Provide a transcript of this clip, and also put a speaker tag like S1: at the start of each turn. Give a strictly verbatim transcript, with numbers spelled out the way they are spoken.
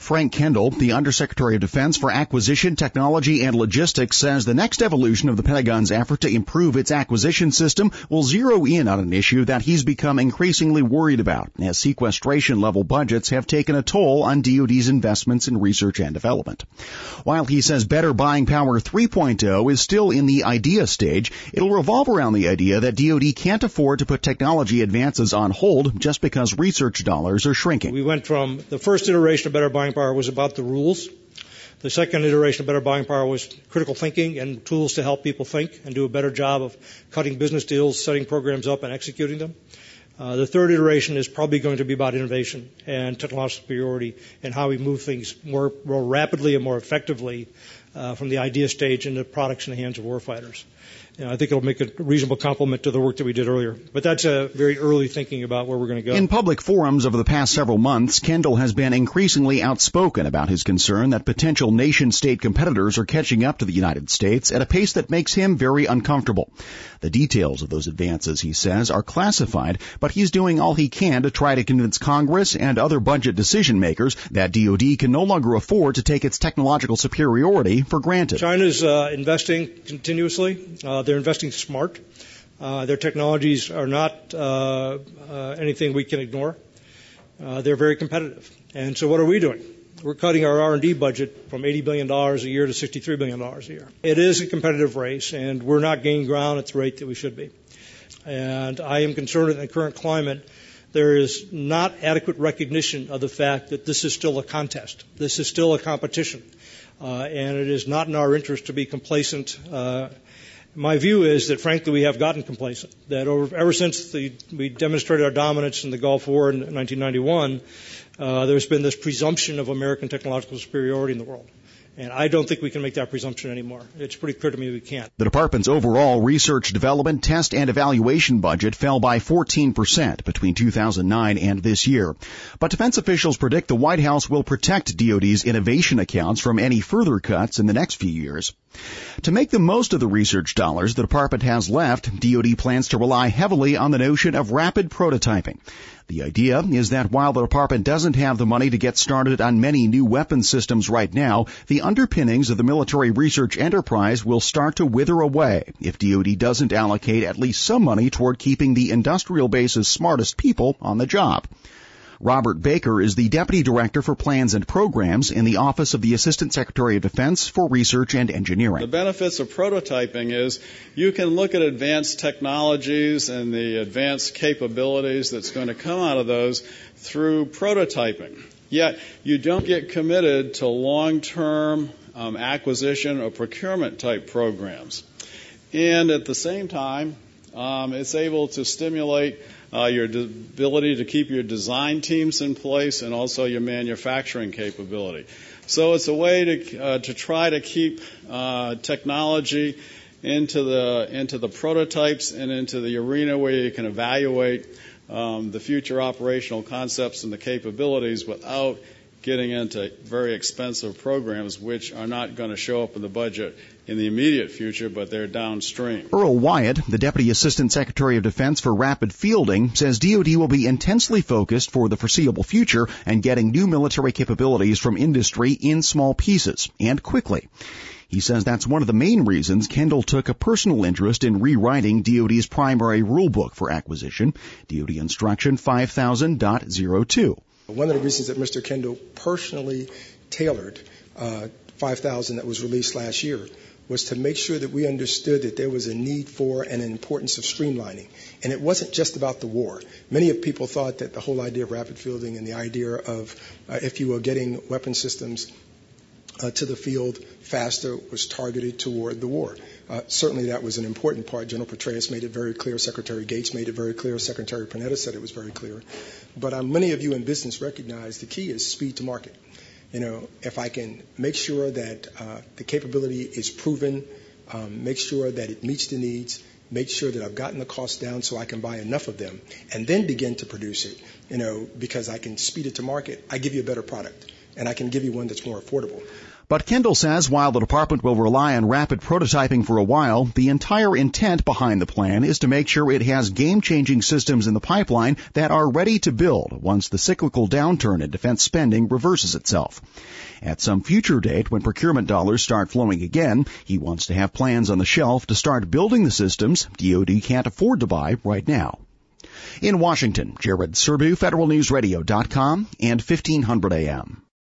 S1: Frank Kendall, the Undersecretary of Defense for Acquisition, Technology, and Logistics, says the next evolution of the Pentagon's effort to improve its acquisition system will zero in on an issue that he's become increasingly worried about, as sequestration-level budgets have taken a toll on D O D's investments in research and development. While he says Better Buying Power three point oh is still in the idea stage, it'll revolve around the idea that D O D can't afford to put technology advances on hold just because research dollars are shrinking.
S2: We went from the first iteration of Better Buying Power was about the rules. The second iteration of Better Buying Power was critical thinking and tools to help people think and do a better job of cutting business deals, setting programs up, and executing them. Uh, the third iteration is probably going to be about innovation and technological superiority and how we move things more, more rapidly and more effectively uh, from the idea stage into products in the hands of warfighters. You know, I think it'll make a reasonable complement to the work that we did earlier. But that's a very early thinking about where we're going to go.
S1: In public forums over the past several months, Kendall has been increasingly outspoken about his concern that potential nation-state competitors are catching up to the United States at a pace that makes him very uncomfortable. The details of those advances, he says, are classified, but he's doing all he can to try to convince Congress and other budget decision-makers that D O D can no longer afford to take its technological superiority for granted.
S2: China's uh, investing continuously. Uh, they're investing smart. Uh, their technologies are not uh, uh, anything we can ignore. Uh, they're very competitive. And so what are we doing? We're cutting our R and D budget from eighty billion dollars a year to sixty-three billion dollars a year. It is a competitive race, and we're not gaining ground at the rate that we should be. And I am concerned in the current climate, there is not adequate recognition of the fact that this is still a contest. This is still a competition. Uh, and it is not in our interest to be complacent. Uh, my view is that, frankly, we have gotten complacent, that over, ever since the, we demonstrated our dominance in the Gulf War in nineteen ninety-one, uh, there's been this presumption of American technological superiority in the world. And I don't think we can make that presumption anymore. It's pretty clear to me we can't.
S1: The department's overall research, development, test, and evaluation budget fell by fourteen percent between two thousand nine and this year. But defense officials predict the White House will protect D O D's innovation accounts from any further cuts in the next few years. To make the most of the research dollars the department has left, D O D plans to rely heavily on the notion of rapid prototyping. The idea is that while the department doesn't have the money to get started on many new weapon systems right now, the underpinnings of the military research enterprise will start to wither away if D O D doesn't allocate at least some money toward keeping the industrial base's smartest people on the job. Robert Baker is the Deputy Director for Plans and Programs in the Office of the Assistant Secretary of Defense for Research and Engineering.
S3: The benefits of prototyping is you can look at advanced technologies and the advanced capabilities that's going to come out of those through prototyping. Yet you don't get committed to long-term um, acquisition or procurement type programs. And at the same time, um, it's able to stimulate Uh, your de- ability to keep your design teams in place and also your manufacturing capability. So it's a way to uh, to try to keep uh, technology into the into the prototypes and into the arena where you can evaluate um, the future operational concepts and the capabilities without getting into very expensive programs which are not going to show up in the budget in the immediate future, but they're downstream.
S1: Earl Wyatt, the Deputy Assistant Secretary of Defense for Rapid Fielding, says D O D will be intensely focused for the foreseeable future and getting new military capabilities from industry in small pieces and quickly. He says that's one of the main reasons Kendall took a personal interest in rewriting D O D's primary rulebook for acquisition, D O D Instruction five thousand point oh two.
S4: One of the reasons that Mister Kendall personally tailored uh, five thousand that was released last year was to make sure that we understood that there was a need for and an importance of streamlining. And it wasn't just about the war. Many of people thought that the whole idea of rapid fielding and the idea of, uh, if you were getting weapon systems uh, to the field faster, was targeted toward the war. Uh, certainly that was an important part. General Petraeus made it very clear. Secretary Gates made it very clear. Secretary Panetta said it was very clear. But uh, many of you in business recognize the key is speed to market. You know, if I can make sure that uh, the capability is proven, um, make sure that it meets the needs, make sure that I've gotten the cost down so I can buy enough of them, and then begin to produce it, you know, because I can speed it to market, I give you a better product. and I can give you one that's more affordable.
S1: But Kendall says while the department will rely on rapid prototyping for a while, the entire intent behind the plan is to make sure it has game-changing systems in the pipeline that are ready to build once the cyclical downturn in defense spending reverses itself. At some future date, when procurement dollars start flowing again, he wants to have plans on the shelf to start building the systems D O D can't afford to buy right now. In Washington, Jared Serbu, Federal News Radio dot com and fifteen hundred A M.